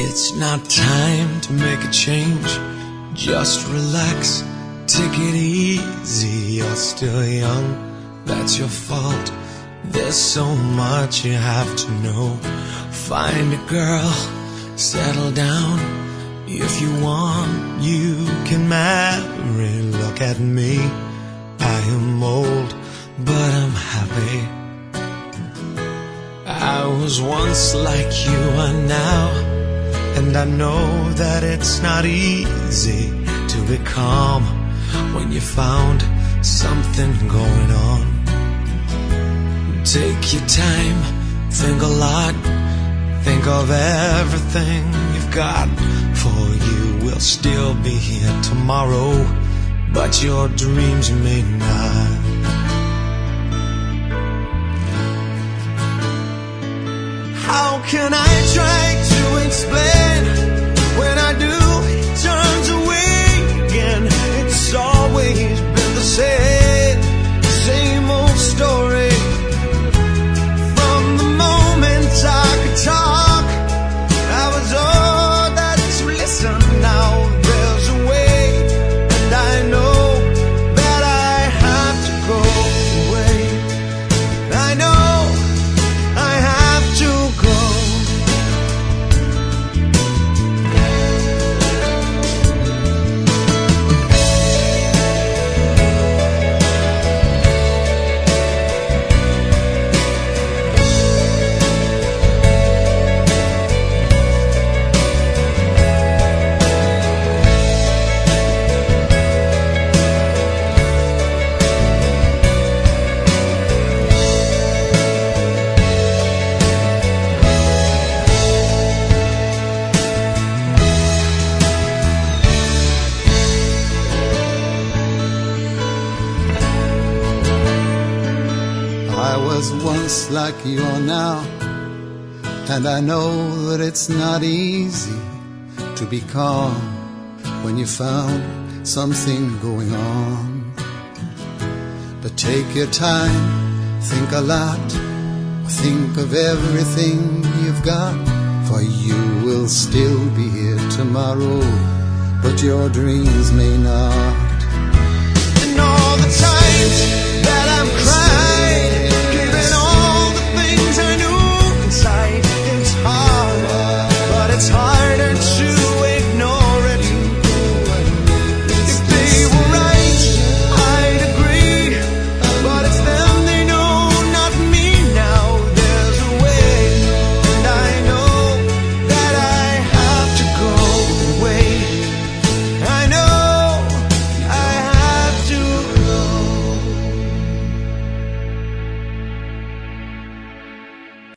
It's not time to make a change. Just relax, take it easy. You're still young, that's your fault. There's so much you have to know. Find a girl, settle down. If you want, you can marry. Look at me, I am old, but I'm happy. I was once like you are now, and I know that it's not easy to be calm when you found something going on. Take your time, think a lot, think of everything you've got. For you will still be here tomorrow, but your dreams may not. How can I try to explain? When I do, it turns away again. It's always been the same old story. From the moment I could talk, I was all that to listen. Now there's a way, and I know that I have to go away. I know I have to go. I was once like you are now, and I know that it's not easy to be calm when you found something going on. But take your time, think a lot, think of everything you've got. For you will still be here tomorrow, but your dreams may not. And all the times that I'm crying,